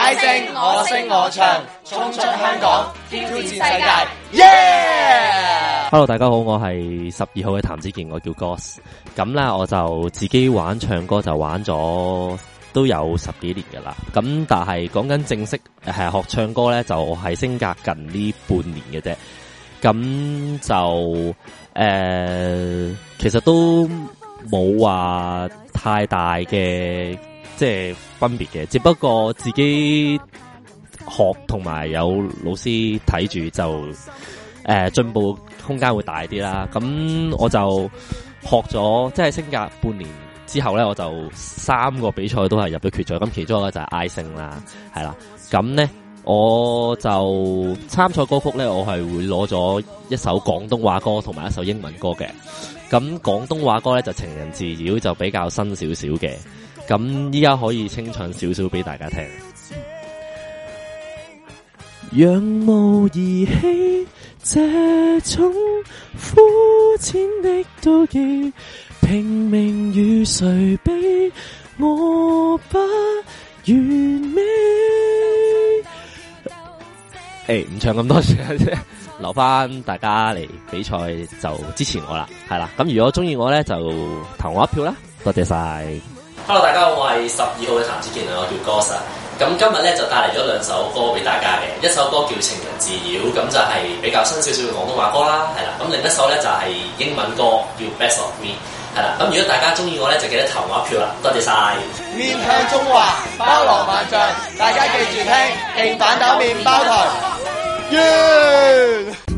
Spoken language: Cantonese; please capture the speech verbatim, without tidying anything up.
大聲我聲我唱，衝出香港，挑戰世界，耶、yeah! Hello， 大家好，我係十二號嘅譚子健，我叫 Goss。咁咧，我就自己玩唱歌就玩咗都有十幾年噶啦。咁但係講緊正式係學唱歌咧，就係升格近呢半年嘅啫。咁就誒、呃，其實都冇話太大嘅即係分別嘅，只不過自己學同埋有老師睇住就誒進步空間會大啲啦。咁我就學咗即係升格半年之後咧，我就三個比賽都係入咗決賽。咁其中一個就係 I Sing啦，係啦。咁咧我就參賽歌曲咧，我係會攞咗一首廣東話歌同埋一首英文歌嘅。咁廣東話歌咧就情人自擾，就比較新少少嘅。咁依家可以清唱少少俾大家聽。仰慕兒戲，這種膚淺的妒忌，拼命與誰比，我不完美。誒，唔唱咁多時間啫，留翻大家嚟比賽就支持我啦，係啦。咁如果中意我咧，就投我一票啦，多謝晒。Hello， 大家好，我係十二號嘅譚子健，我叫 Goss。咁今日咧就帶嚟咗兩首歌俾大家嘅，一首歌叫《情人自擾》，咁就係比較新少少嘅廣東話歌啦，係啦。咁另一首咧就係英文歌叫《Best of Me》，係啦。咁如果大家中意我咧，就記得投我一票啦，多謝晒。 面向中華，包羅萬象，大家記住聽，勁反斗麵包台。Yeah!